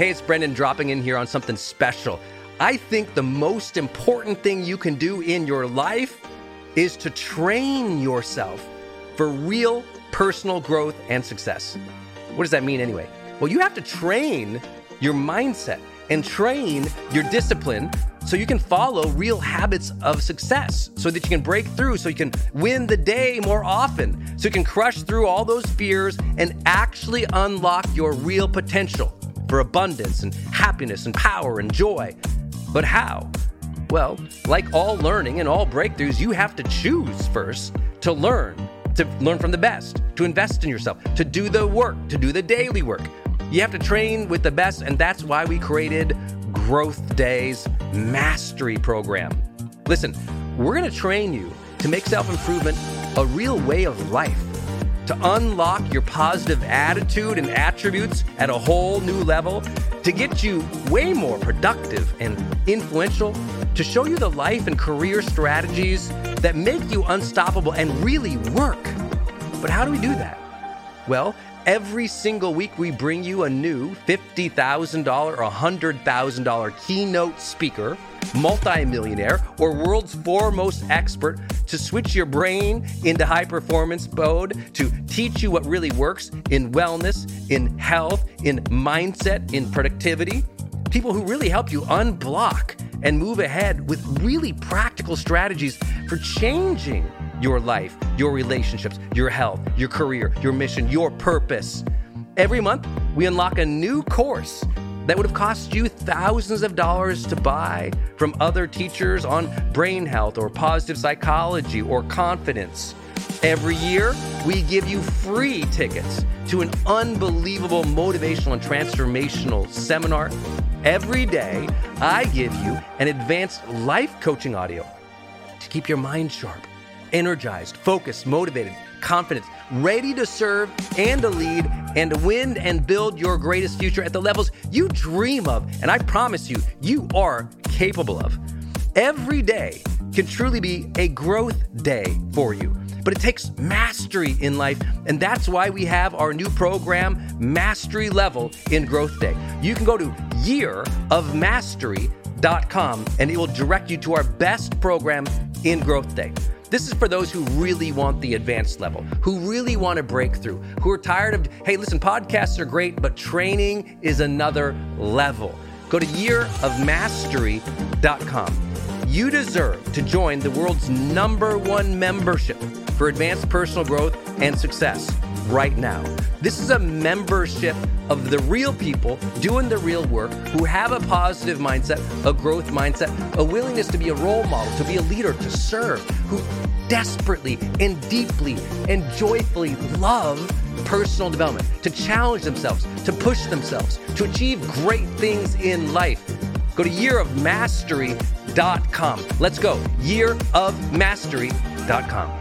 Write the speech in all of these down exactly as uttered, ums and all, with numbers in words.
Hey, it's Brendan dropping in here on something special. I think the most important thing you can do in your life is to train yourself for real personal growth and success. What does that mean anyway? Well, you have to train your mindset and train your discipline so you can follow real habits of success, so that you can break through, so you can win the day more often, so you can crush through all those fears and actually unlock your real potential for abundance and happiness and power and joy. But how? Well, like all learning and all breakthroughs, you have to choose first to learn, to learn from the best, to invest in yourself, to do the work, to do the daily work. You have to train with the best, and that's why we created Growth Day's Mastery Program. Listen, we're going to train you to make self-improvement a real way of life, to unlock your positive attitude and attributes at a whole new level, to get you way more productive and influential, to show you the life and career strategies that make you unstoppable and really work. But how do we do that? Well, every single week we bring you a new fifty thousand dollars or one hundred thousand dollars keynote speaker, multimillionaire, or world's foremost expert to switch your brain into high performance mode, to teach you what really works in wellness, in health, in mindset, in productivity. People who really help you unblock and move ahead with really practical strategies for changing your life, your relationships, your health, your career, your mission, your purpose. Every month, we unlock a new course that would have cost you thousands of dollars to buy from other teachers on brain health or positive psychology or confidence. Every year, we give you free tickets to an unbelievable motivational and transformational seminar. Every day, I give you an advanced life coaching audio to keep your mind sharp, energized, focused, motivated, confident, ready to serve and to lead and to win and build your greatest future at the levels you dream of. And I promise you, you are capable of. Every day can truly be a growth day for you, but it takes mastery in life. And that's why we have our new program, Mastery Level in Growth Day. You can go to year of mastery dot com and it will direct you to our best program in Growth Day. This is for those who really want the advanced level, who really want to break through, who are tired of, hey, listen, podcasts are great, but training is another level. Go to year of mastery dot com. You deserve to join the world's number one membership for advanced personal growth and success right now. This is a membership of the real people doing the real work, who have a positive mindset, a growth mindset, a willingness to be a role model, to be a leader, to serve, who desperately and deeply and joyfully love personal development, to challenge themselves, to push themselves, to achieve great things in life. Go to year of mastery dot com. Let's go. year of mastery dot com.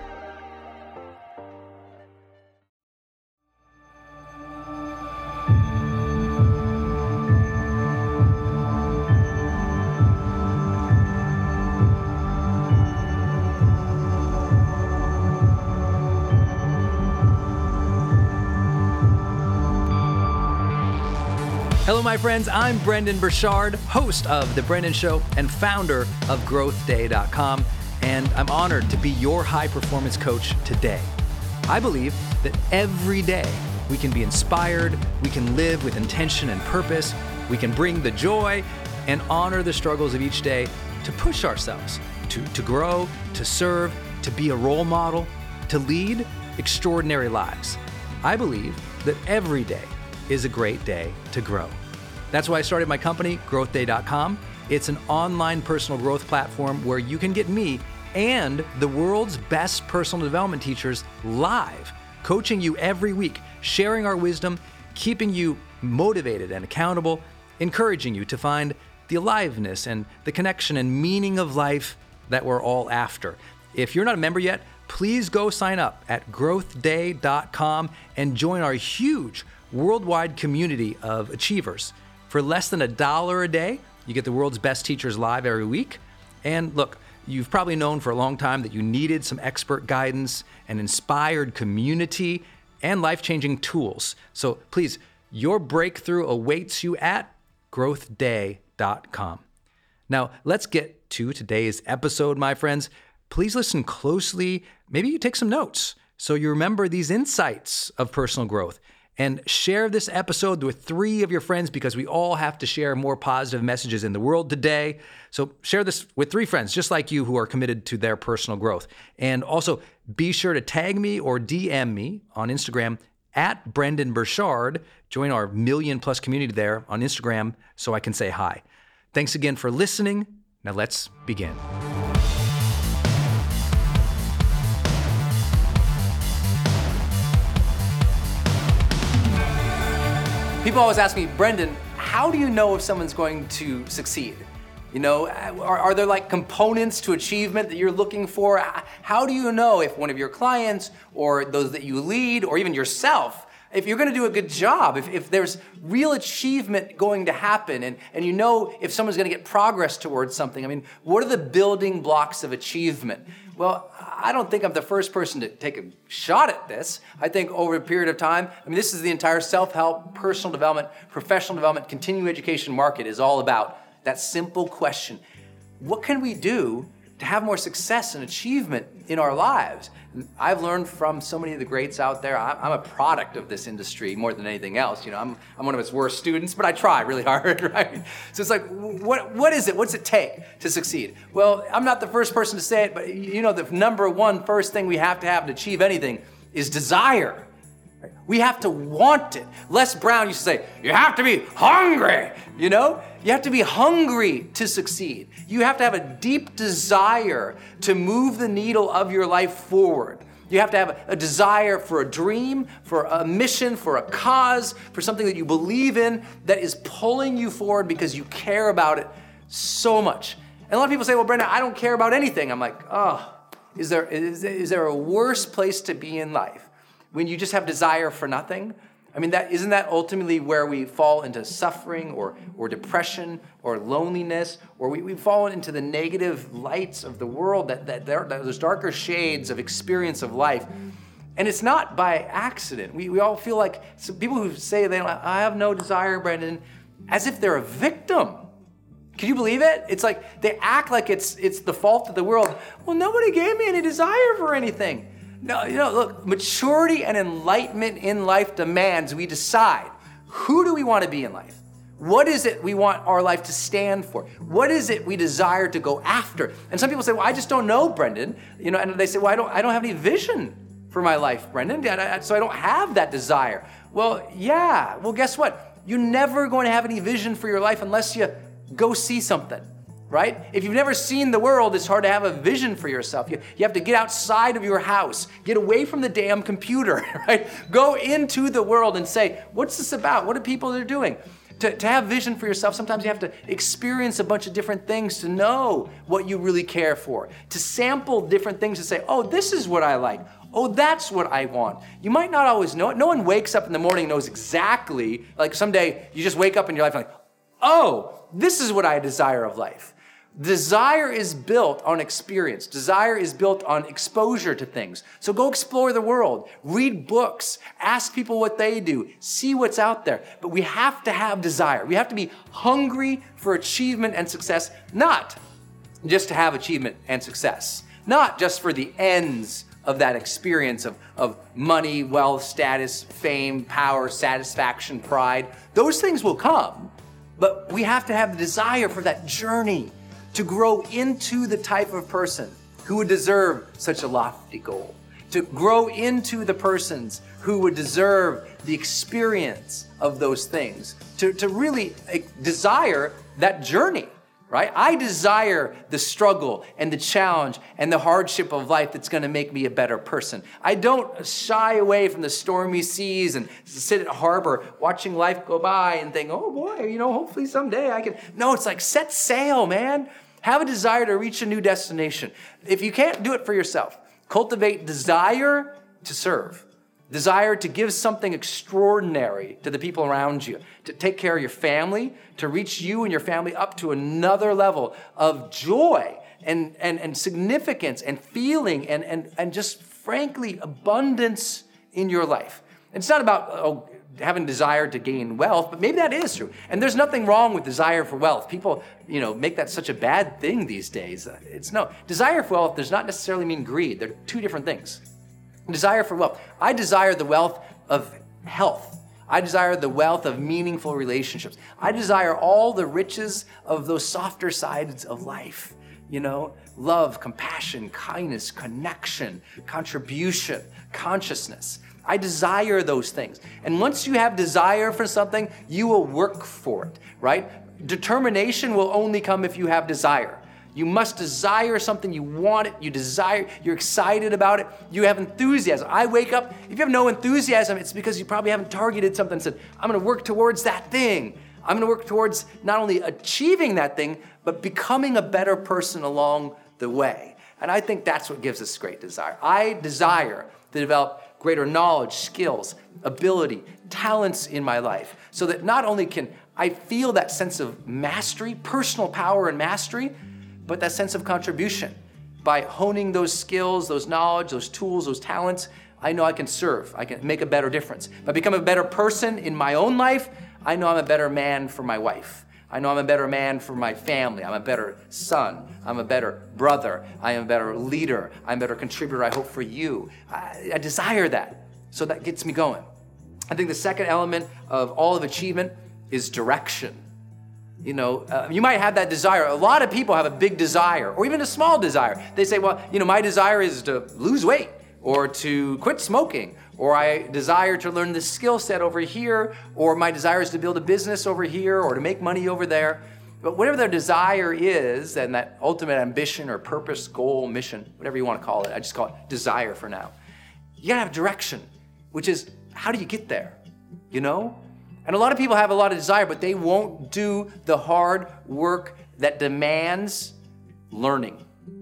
Hello, my friends. I'm Brendon Burchard, host of The Brendan Show and founder of growth day dot com, and I'm honored to be your high-performance coach today. I believe that every day we can be inspired, we can live with intention and purpose, we can bring the joy and honor the struggles of each day to push ourselves, to, to grow, to serve, to be a role model, to lead extraordinary lives. I believe that every day is a great day to grow. That's why I started my company, growth day dot com. It's an online personal growth platform where you can get me and the world's best personal development teachers live, coaching you every week, sharing our wisdom, keeping you motivated and accountable, encouraging you to find the aliveness and the connection and meaning of life that we're all after. If you're not a member yet, please go sign up at growth day dot com and join our huge worldwide community of achievers. For less than a dollar a day, you get the world's best teachers live every week. And look, you've probably known for a long time that you needed some expert guidance, an inspired community, and life-changing tools. So please Your breakthrough awaits you at growth day dot com. Now, let's get to today's episode, my friends. Please listen closely. Maybe you take some notes so you remember these insights of personal growth. And share this episode with three of your friends, because we all have to share more positive messages in the world today. So share this with three friends just like you who are committed to their personal growth. And also be sure to tag me or D M me on Instagram at Brendon Burchard. Join our million plus community there on Instagram so I can say hi. Thanks again for listening. Now let's begin. People always ask me, Brendon, how do you know if someone's going to succeed? You know, are, are there like components to achievement that you're looking for? How do you know if one of your clients or those that you lead or even yourself, if you're going to do a good job, if, if there's real achievement going to happen and, and you know if someone's going to get progress towards something? I mean, what are the building blocks of achievement? Well, I don't think I'm the first person to take a shot at this. I think over a period of time, I mean, this is the entire self-help, personal development, professional development, continuing education market is all about that simple question. What can we do to have more success and achievement in our lives? And I've learned from so many of the greats out there. I'm a product of this industry more than anything else. You know, I'm, I'm one of its worst students, but I try really hard, right? So it's like, what, what is it? What's it take to succeed? Well, I'm not the first person to say it, but you know, the number one first thing we have to have to achieve anything is desire. We have to want it. Les Brown used to say, you have to be hungry, you know? You have to be hungry to succeed. You have to have a deep desire to move the needle of your life forward. You have to have a, a desire for a dream, for a mission, for a cause, for something that you believe in that is pulling you forward because you care about it so much. And a lot of people say, well, Brendon, I don't care about anything. I'm like, oh, is there, is, is there a worse place to be in life when you just have desire for nothing? I mean, that isn't that ultimately where we fall into suffering or, or depression or loneliness, or we, we fall into the negative lights of the world, that, that there, those darker shades of experience of life. And it's not by accident. We, we all feel like, so people who say they don't, I have no desire, Brendon, as if they're a victim. Can you believe it? It's like they act like it's it's the fault of the world. Well, nobody gave me any desire for anything. No, you know, look, maturity and enlightenment in life demands we decide, who do we want to be in life? What is it we want our life to stand for? What is it we desire to go after? And some people say, well, I just don't know, Brendon. You know, and they say, well, I don't, I don't have any vision for my life, Brendon, so I don't have that desire. Well, yeah, well, guess what? You're never going to have any vision for your life unless you go see something. Right? If you've never seen the world, it's hard to have a vision for yourself. You, you have to get outside of your house, get away from the damn computer, right? Go into the world and say, what's this about? What are people that are doing? To, to have vision for yourself, sometimes you have to experience a bunch of different things to know what you really care for, to sample different things to say, oh, this is what I like. Oh, that's what I want. You might not always know it. No one wakes up in the morning and knows exactly, like someday you just wake up in your life and like, oh, this is what I desire of life. Desire is built on experience. Desire is built on exposure to things. So go explore the world, read books, ask people what they do, see what's out there. But we have to have desire. We have to be hungry for achievement and success, not just to have achievement and success, not just for the ends of that experience of, of money, wealth, status, fame, power, satisfaction, pride. Those things will come, but we have to have the desire for that journey to grow into the type of person who would deserve such a lofty goal, to grow into the persons who would deserve the experience of those things, to, to really desire that journey, right? I desire the struggle and the challenge and the hardship of life that's gonna make me a better person. I don't shy away from the stormy seas and sit at harbor watching life go by and think, oh boy, you know, hopefully someday I can. No, it's like set sail, man. Have a desire to reach a new destination. If you can't do it for yourself, cultivate desire to serve. Desire to give something extraordinary to the people around you, to take care of your family, to reach you and your family up to another level of joy and, and, and significance and feeling and, and, and just frankly abundance in your life. It's not about oh, having desire to gain wealth, but maybe that is true. And there's nothing wrong with desire for wealth. People, you know, make that such a bad thing these days. It's no, desire for wealth does not necessarily mean greed. They're two different things. Desire for wealth. I desire the wealth of health. I desire the wealth of meaningful relationships. I desire all the riches of those softer sides of life. You know, love, compassion, kindness, connection, contribution, consciousness. I desire those things. And once you have desire for something, you will work for it, right? Determination will only come if you have desire. You must desire something, you want it, you desire, you're excited about it, you have enthusiasm. I wake up, if you have no enthusiasm, it's because you probably haven't targeted something and said, I'm gonna work towards that thing. I'm gonna work towards not only achieving that thing, but becoming a better person along the way. And I think that's what gives us great desire. I desire to develop greater knowledge, skills, ability, talents in my life, so that not only can I feel that sense of mastery, personal power and mastery, but that sense of contribution. By honing those skills, those knowledge, those tools, those talents, I know I can serve, I can make a better difference. If I become a better person in my own life, I know I'm a better man for my wife. I know I'm a better man for my family. I'm a better son. I'm a better brother. I am a better leader. I'm a better contributor, I hope, for you. I, I desire that. So that gets me going. I think the second element of all of achievement is direction. You know, uh, you might have that desire. A lot of people have a big desire, or even a small desire. They say, well, you know, my desire is to lose weight, or to quit smoking, or I desire to learn this skill set over here, or my desire is to build a business over here, or to make money over there. But whatever their desire is, and that ultimate ambition or purpose, goal, mission, whatever you want to call it, I just call it desire for now. You gotta have direction, which is, how do you get there, you know? And a lot of people have a lot of desire, but they won't do the hard work that demands learning,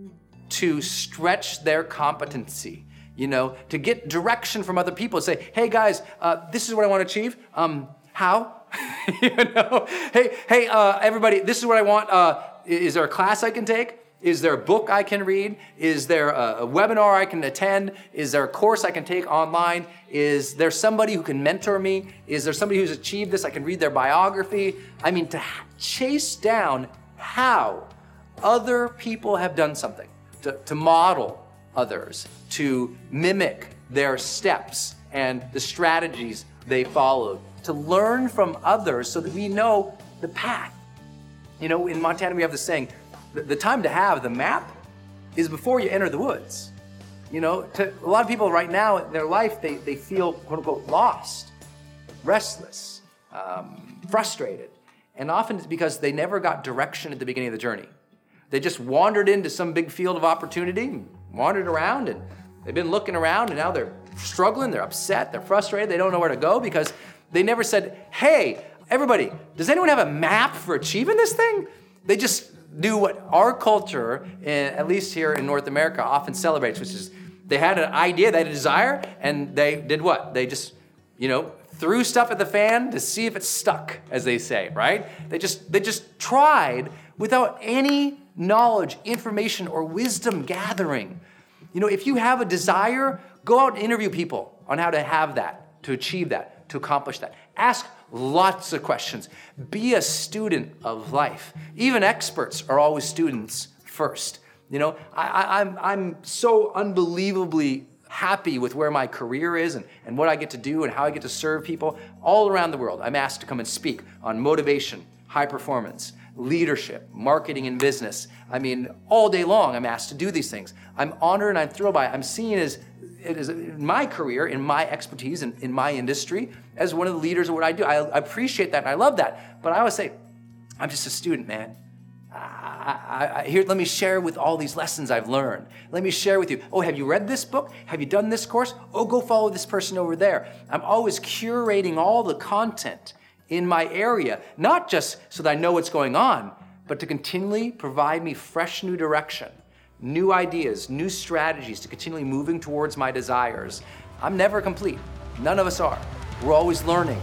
to stretch their competency, you know, to get direction from other people. Say, hey guys, uh, this is what I want to achieve. Um, how? you know, hey, hey, uh, everybody, this is what I want. Uh, is there a class I can take? Is there a book I can read? Is there a, a webinar I can attend? Is there a course I can take online? Is there somebody who can mentor me? Is there somebody who's achieved this? I can read their biography. I mean, to chase down how other people have done something, to, to model others, to mimic their steps and the strategies they followed, to learn from others so that we know the path. You know, in Montana, we have this saying, the time to have the map is before you enter the woods. You know, to a lot of people right now in their life, they, they feel, quote unquote, lost, restless, um, frustrated. And often it's because they never got direction at the beginning of the journey. They just wandered into some big field of opportunity, wandered around, and they've been looking around, and now they're struggling, they're upset, they're frustrated, they don't know where to go because they never said, hey, everybody, does anyone have a map for achieving this thing? They just do what our culture, at least here in North America, often celebrates, which is they had an idea, they had a desire, and they did what? They just, you know, threw stuff at the fan to see if it stuck, as they say, right? They just they just tried without any knowledge, information, or wisdom gathering. You know, if you have a desire, go out and interview people on how to have that, to achieve that, to accomplish that. Ask lots of questions. Be a student of life. Even experts are always students first. You know, I, I, I'm, I'm so unbelievably happy with where my career is and, and what I get to do and how I get to serve people all around the world. I'm asked to come and speak on motivation, high performance, leadership, marketing and business. I mean, all day long I'm asked to do these things. I'm honored and I'm thrilled by it. I'm seen as it is in my career, in my expertise, and in, in my industry, as one of the leaders of what I do. I, I appreciate that and I love that. But I always say, I'm just a student, man. I, I, I, here, let me share with all these lessons I've learned. Let me share with you. Oh, have you read this book? Have you done this course? Oh, go follow this person over there. I'm always curating all the content in my area, not just so that I know what's going on, but to continually provide me fresh new direction, new ideas, new strategies to continually moving towards my desires. I'm never complete. None of us are. We're always learning.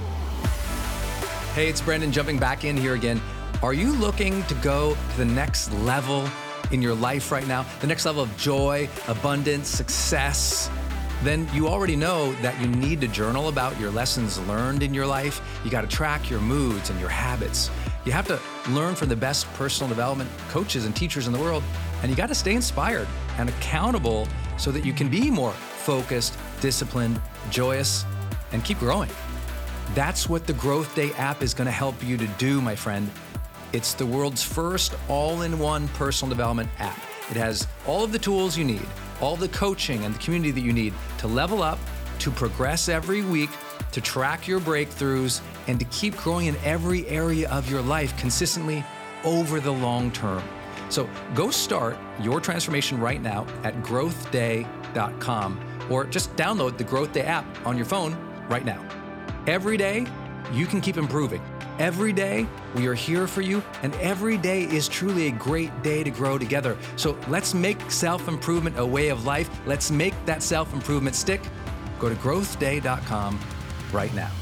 Hey, it's Brandon jumping back in here again. Are you looking to go to the next level in your life right now? The next level of joy, abundance, success? then you already know that you need to journal about your lessons learned in your life. You got to track your moods and your habits. You have to learn from the best personal development coaches and teachers in the world, and you got to stay inspired and accountable so that you can be more focused, disciplined, joyous, and keep growing. That's what the Growth Day app is going to help you to do, my friend. It's the world's first all-in-one personal development app. It has all of the tools you need, all the coaching and the community that you need to level up, to progress every week, to track your breakthroughs, and to keep growing in every area of your life consistently over the long term. So go start your transformation right now at growth day dot com, or just download the Growth Day app on your phone right now. Every day, you can keep improving. Every day, we are here for you, and every day is truly a great day to grow together. So let's make self-improvement a way of life. Let's make that self-improvement stick. Go to growth day dot com right now.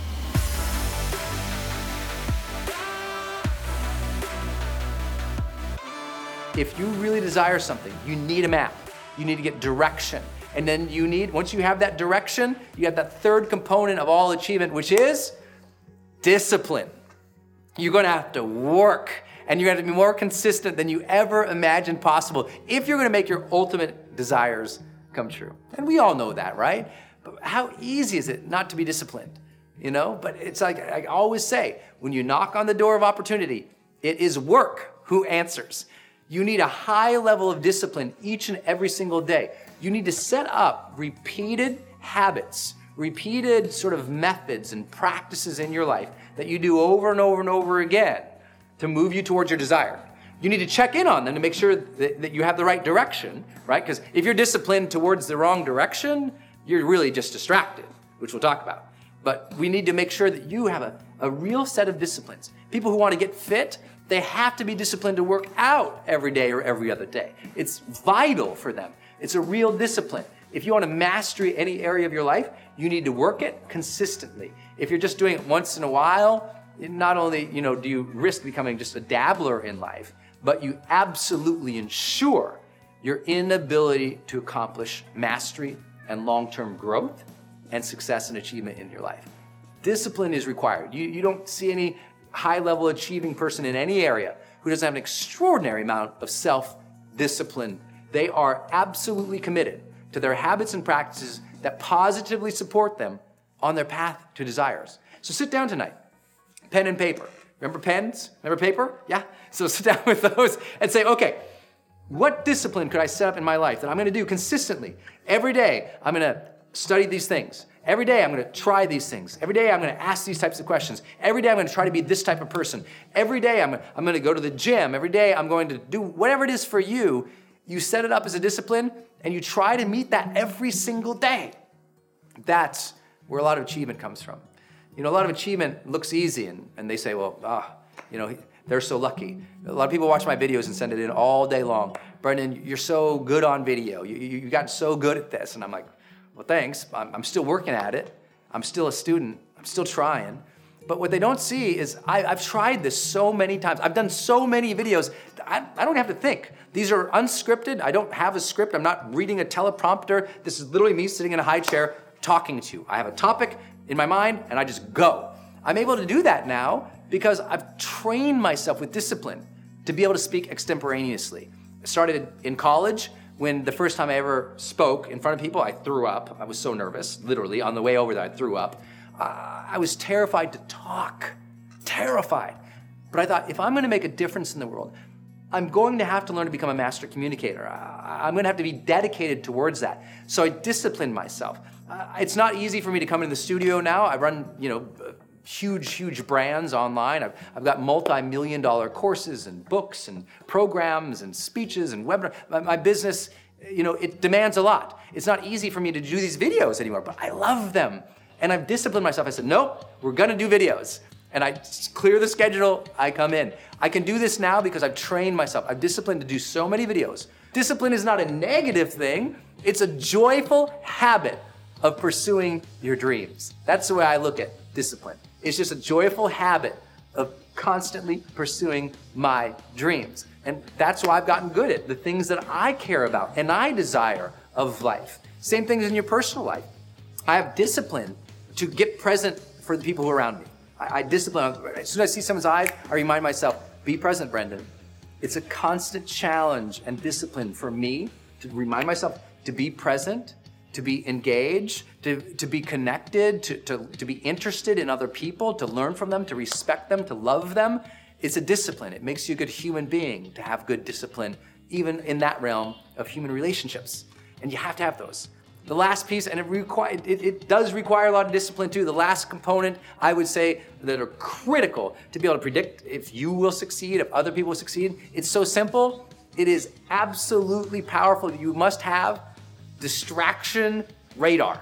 If you really desire something, you need a map. You need to get direction. And then you need, once you have that direction, you have that third component of all achievement, which is discipline. You're gonna have to work, and you're gonna be more consistent than you ever imagined possible if you're gonna make your ultimate desires come true. And we all know that, right? But how easy is it not to be disciplined? You know, but it's like I always say, when you knock on the door of opportunity, it is work who answers. You need a high level of discipline each and every single day. You need to set up repeated habits, repeated sort of methods and practices in your life that you do over and over and over again to move you towards your desire. You need to check in on them to make sure that, that you have the right direction, right? Because if you're disciplined towards the wrong direction, you're really just distracted, which we'll talk about. But we need to make sure that you have a, a real set of disciplines. People who want to get fit, they have to be disciplined to work out every day or every other day. It's vital for them. It's a real discipline. If you want to master any area of your life, you need to work it consistently. If you're just doing it once in a while, not only, you know, do you risk becoming just a dabbler in life, but you absolutely ensure your inability to accomplish mastery and long-term growth and success and achievement in your life. Discipline is required. You, you don't see any high-level achieving person in any area who doesn't have an extraordinary amount of self-discipline. They are absolutely committed to their habits and practices that positively support them on their path to desires. So sit down tonight, pen and paper. Remember pens? Remember paper? Yeah? So sit down with those and say, okay, what discipline could I set up in my life that I'm gonna do consistently? Every day, I'm gonna study these things. Every day, I'm gonna try these things. Every day, I'm gonna ask these types of questions. Every day, I'm gonna try to be this type of person. Every day, I'm, I'm gonna go to the gym. Every day, I'm going to do whatever it is for you. You set it up as a discipline, and you try to meet that every single day. That's where a lot of achievement comes from. You know, a lot of achievement looks easy, and, and they say, well, ah, you know, they're so lucky. A lot of people watch my videos and send it in all day long. Brendan, you're so good on video. You, you, you got so good at this. And I'm like, well, thanks. I'm, I'm still working at it. I'm still a student. I'm still trying. But what they don't see is I, I've tried this so many times. I've done so many videos. I, I don't have to think. These are unscripted. I don't have a script. I'm not reading a teleprompter. This is literally me sitting in a high chair talking to you. I have a topic in my mind and I just go. I'm able to do that now because I've trained myself with discipline to be able to speak extemporaneously. I started in college when the first time I ever spoke in front of people, I threw up. I was so nervous, literally. On the way over there, I threw up. Uh, I was terrified to talk, terrified. But I thought, if I'm gonna make a difference in the world, I'm going to have to learn to become a master communicator. I, I'm gonna have to be dedicated towards that. So I disciplined myself. Uh, it's not easy for me to come into the studio now. I run, you know, huge, huge brands online. I've, I've got multi-million dollar courses and books and programs and speeches and webinars. My, my business, you know, it demands a lot. It's not easy for me to do these videos anymore, but I love them. And I've disciplined myself. I said, nope, we're gonna do videos. And I clear the schedule, I come in. I can do this now because I've trained myself. I've disciplined to do so many videos. Discipline is not a negative thing. It's a joyful habit of pursuing your dreams. That's the way I look at discipline. It's just a joyful habit of constantly pursuing my dreams. And that's why I've gotten good at the things that I care about and I desire of life. Same things in your personal life. I have discipline to get present for the people who are around me. I, I discipline, as soon as I see someone's eyes, I remind myself, be present, Brendan. It's a constant challenge and discipline for me to remind myself to be present, to be engaged, to, to be connected, to, to, to be interested in other people, to learn from them, to respect them, to love them. It's a discipline. It makes you a good human being to have good discipline, even in that realm of human relationships. And you have to have those. The last piece, and it, require, it, it does require a lot of discipline too, the last component I would say that are critical to be able to predict if you will succeed, if other people will succeed. It's so simple. It is absolutely powerful. You must have distraction radar.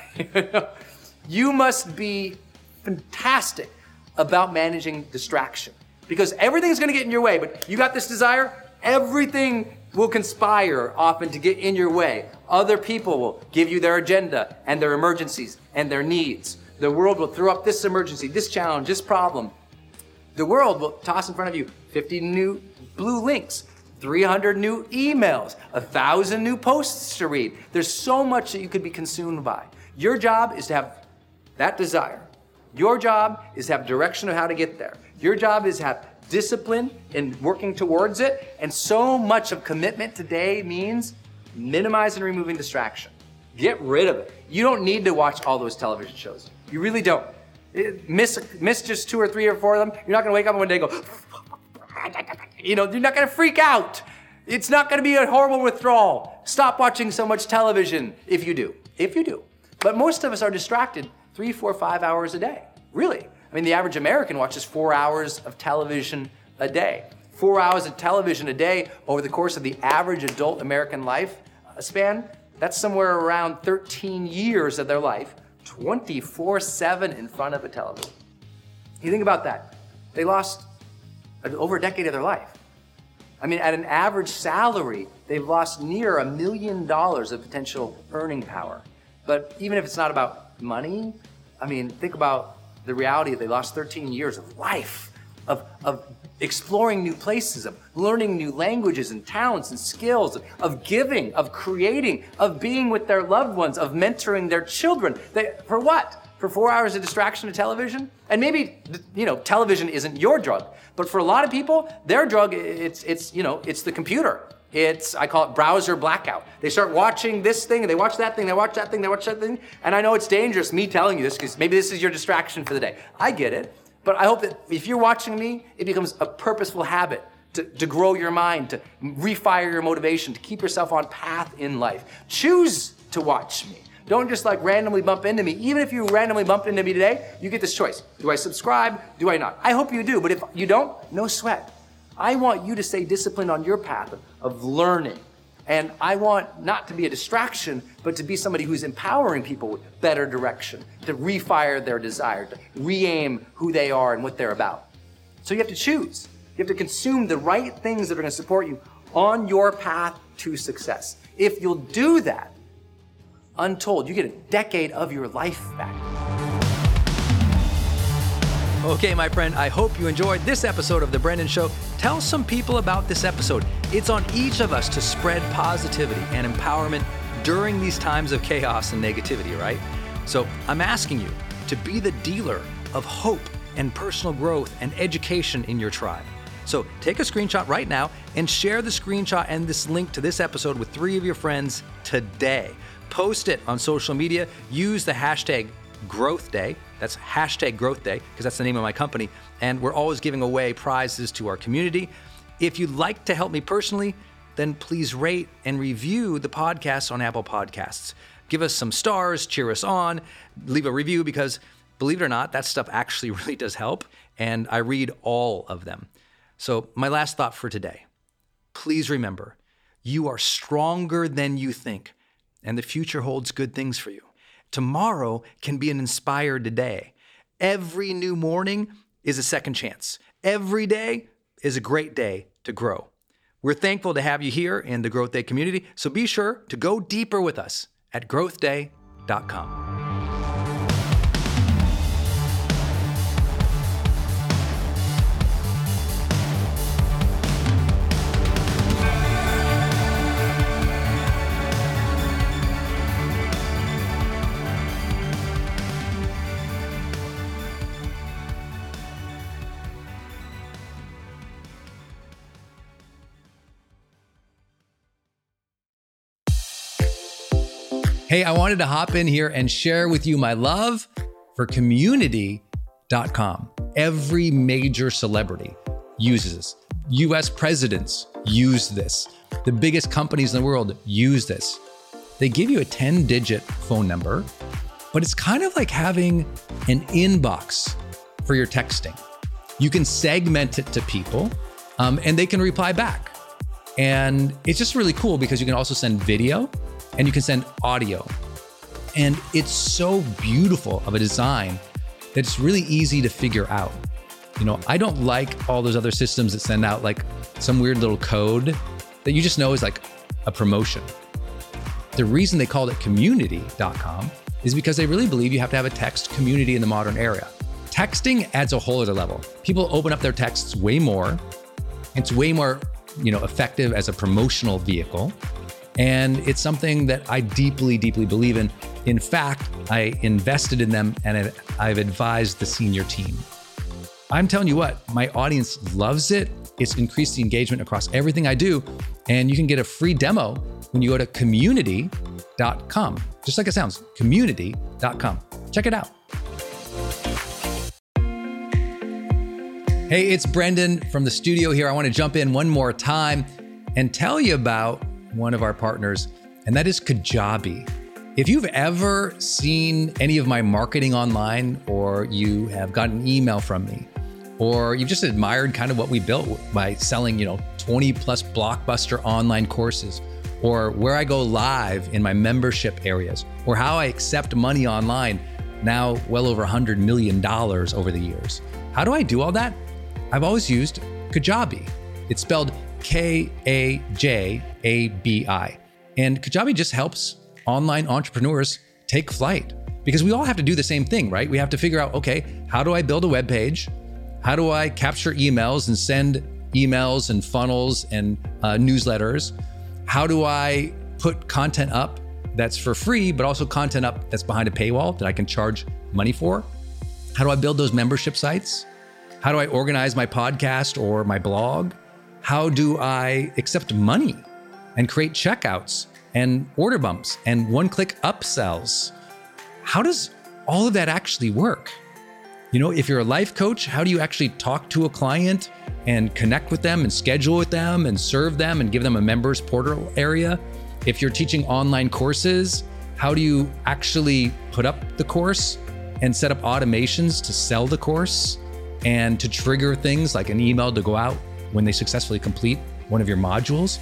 You must be fantastic about managing distraction because everything's gonna get in your way, but you got this desire, everything will conspire often to get in your way. Other people will give you their agenda and their emergencies and their needs. The world will throw up this emergency, this challenge, this problem. The world will toss in front of you fifty new blue links, three hundred new emails, one thousand new posts to read. There's so much that you could be consumed by. Your job is to have that desire. Your job is to have direction of how to get there. Your job is to have discipline in working towards it. And so much of commitment today means minimizing and removing distraction. Get rid of it. You don't need to watch all those television shows. You really don't. It, miss, miss just two or three or four of them. You're not gonna wake up one day and go, you know, you're not gonna freak out. It's not gonna be a horrible withdrawal. Stop watching so much television if you do, if you do. But most of us are distracted three, four, five hours a day, really. I mean, the average American watches four hours of television a day. Four hours of television a day over the course of the average adult American life span, that's somewhere around thirteen years of their life, twenty-four seven in front of a television. You think about that. They lost over a decade of their life. I mean, at an average salary, they've lost near a million dollars of potential earning power. But even if it's not about money, I mean, think about the reality that they lost thirteen years of life, of, of exploring new places, of learning new languages and talents and skills, of, of giving, of creating, of being with their loved ones, of mentoring their children. They, for what? For four hours of distraction of television? And maybe, you know, television isn't your drug, but for a lot of people, their drug, it's, it's you know, it's the computer. It's, I call it browser blackout. They start watching this thing, and they watch that thing, they watch that thing, they watch that thing, and I know it's dangerous me telling you this, because maybe this is your distraction for the day. I get it, but I hope that if you're watching me, it becomes a purposeful habit to, to grow your mind, to refire your motivation, to keep yourself on path in life. Choose to watch me. Don't just like randomly bump into me. Even if you randomly bump into me today, you get this choice. Do I subscribe? Do I not? I hope you do, but if you don't, no sweat. I want you to stay disciplined on your path of, of learning. And I want not to be a distraction, but to be somebody who's empowering people with better direction, to refire their desire, to re-aim who they are and what they're about. So you have to choose. You have to consume the right things that are going to support you on your path to success. If you'll do that, untold, you get a decade of your life back. Okay, my friend, I hope you enjoyed this episode of The Brendan Show. Tell some people about this episode. It's on each of us to spread positivity and empowerment during these times of chaos and negativity, right? So I'm asking you to be the dealer of hope and personal growth and education in your tribe. So take a screenshot right now and share the screenshot and this link to this episode with three of your friends today. Post it on social media. Use the hashtag Growth Day. That's hashtag Growth Day because that's the name of my company. And we're always giving away prizes to our community. If you'd like to help me personally, then please rate and review the podcast on Apple Podcasts. Give us some stars, cheer us on, leave a review because believe it or not, that stuff actually really does help. And I read all of them. So my last thought for today, please remember, you are stronger than you think, and the future holds good things for you. Tomorrow can be an inspired day. Every new morning is a second chance. Every day is a great day to grow. We're thankful to have you here in the Growth Day community, so be sure to go deeper with us at growth day dot com. Hey, I wanted to hop in here and share with you my love for community dot com. Every major celebrity uses this. U S presidents use this. The biggest companies in the world use this. They give you a ten digit phone number, but it's kind of like having an inbox for your texting. You can segment it to people um, and they can reply back. And it's just really cool because you can also send video and you can send audio. And it's so beautiful of a design that it's really easy to figure out. You know, I don't like all those other systems that send out like some weird little code that you just know is like a promotion. The reason they called it community dot com is because they really believe you have to have a text community in the modern era. Texting adds a whole other level. People open up their texts way more. It's way more, you know, effective as a promotional vehicle. And it's something that I deeply, deeply believe in. In fact, I invested in them and I've advised the senior team. I'm telling you what, my audience loves it. It's increased the engagement across everything I do. And you can get a free demo when you go to community dot com. Just like it sounds, community dot com. Check it out. Hey, it's Brendan from the studio here. I want to jump in one more time and tell you about one of our partners, and that is Kajabi. If you've ever seen any of my marketing online, or you have gotten an email from me, or you've just admired kind of what we built by selling, you know, twenty plus blockbuster online courses, or where I go live in my membership areas, or how I accept money online, now well over one hundred million dollars over the years. How do I do all that? I've always used Kajabi. It's spelled K A J A B I. And Kajabi just helps online entrepreneurs take flight, because we all have to do the same thing, right? We have to figure out, okay, how do I build a web page? How do I capture emails and send emails and funnels and uh, newsletters? How do I put content up that's for free, but also content up that's behind a paywall that I can charge money for? How do I build those membership sites? How do I organize my podcast or my blog? How do I accept money and create checkouts and order bumps and one-click upsells? How does all of that actually work? You know, if you're a life coach, how do you actually talk to a client and connect with them and schedule with them and serve them and give them a members portal area? If you're teaching online courses, how do you actually put up the course and set up automations to sell the course and to trigger things like an email to go out when they successfully complete one of your modules?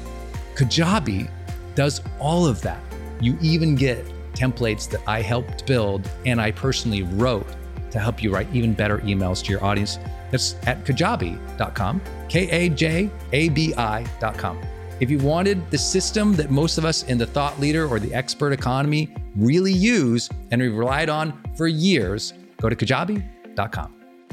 Kajabi does all of that. You even get templates that I helped build and I personally wrote to help you write even better emails to your audience. That's at kajabi dot com, K A J A B I dot com. If you wanted the system that most of us in the thought leader or the expert economy really use and we've relied on for years, go to kajabi dot com.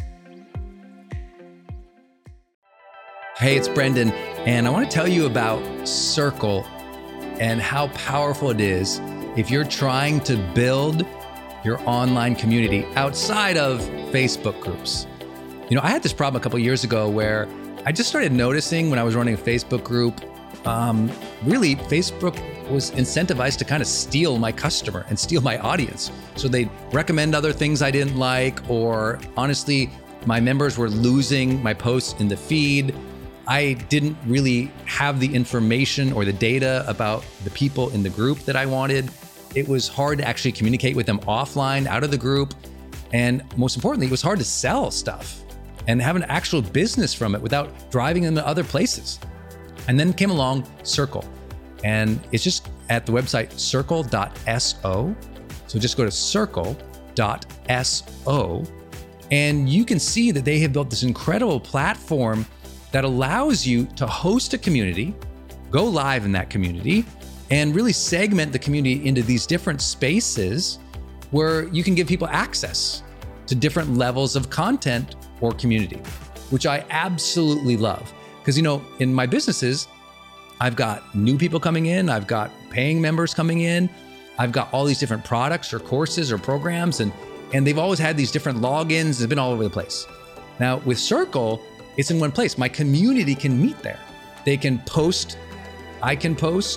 Hey, it's Brendan, and I want to tell you about Circle and how powerful it is if you're trying to build your online community outside of Facebook groups. You know, I had this problem a couple of years ago where I just started noticing when I was running a Facebook group, um, really Facebook was incentivized to kind of steal my customer and steal my audience. So they'd recommend other things I didn't like, or honestly, my members were losing my posts in the feed. I didn't really have the information or the data about the people in the group that I wanted. It was hard to actually communicate with them offline, out of the group. And most importantly, it was hard to sell stuff and have an actual business from it without driving them to other places. And then came along Circle. And it's just at the website circle dot so. So just go to circle dot so. And you can see that they have built this incredible platform that allows you to host a community, go live in that community, and really segment the community into these different spaces where you can give people access to different levels of content or community, which I absolutely love. Because, you know, in my businesses, I've got new people coming in, I've got paying members coming in, I've got all these different products or courses or programs, and, and they've always had these different logins, it's been all over the place. Now with Circle, it's in one place. My community can meet there. They can post, I can post,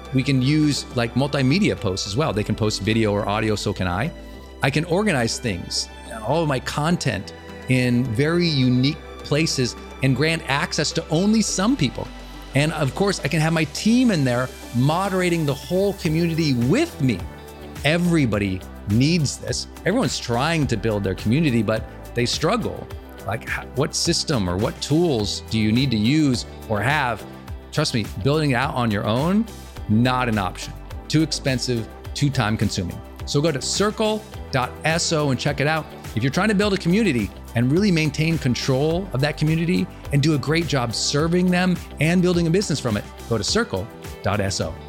we can use like multimedia posts as well. They can post video or audio, so can I. I can organize things, all of my content in very unique places and grant access to only some people. And of course, I can have my team in there moderating the whole community with me. Everybody needs this. Everyone's trying to build their community, but they struggle. Like, what system or what tools do you need to use or have? Trust me, building it out on your own, not an option. Too expensive, too time consuming. So go to circle dot so and check it out. If you're trying to build a community and really maintain control of that community and do a great job serving them and building a business from it, go to circle dot so.